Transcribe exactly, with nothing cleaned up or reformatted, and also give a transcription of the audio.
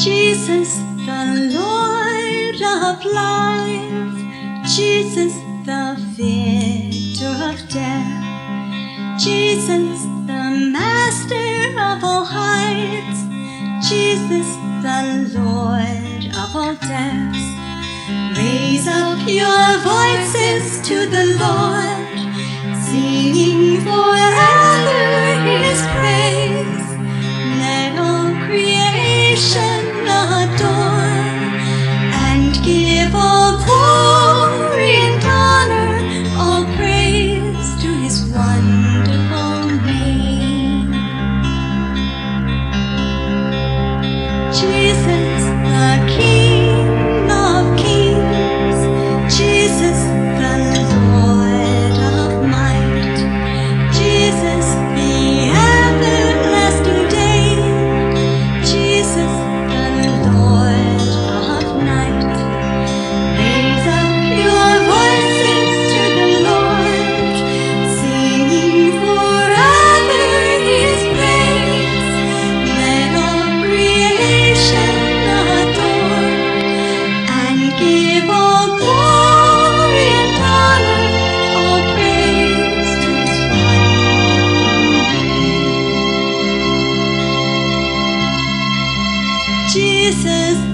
Jesus, the Lord of life, Jesus, the victor of death, Jesus, the master of all heights, Jesus, the Lord of all depths. Raise up your voices to the Lord, singing forever His praise. Let all creation adore and give all glory and honor, all praise to His wonderful name. Jesus, the King of kings, Jesus, the Lord of might, Jesus, the everlasting day, Jesus, the Lord of night. Raise up your voices to the Lord, singing forever His praise. Let all creation adore and give all glory and honor, all praise to His wonderful name. Jesus,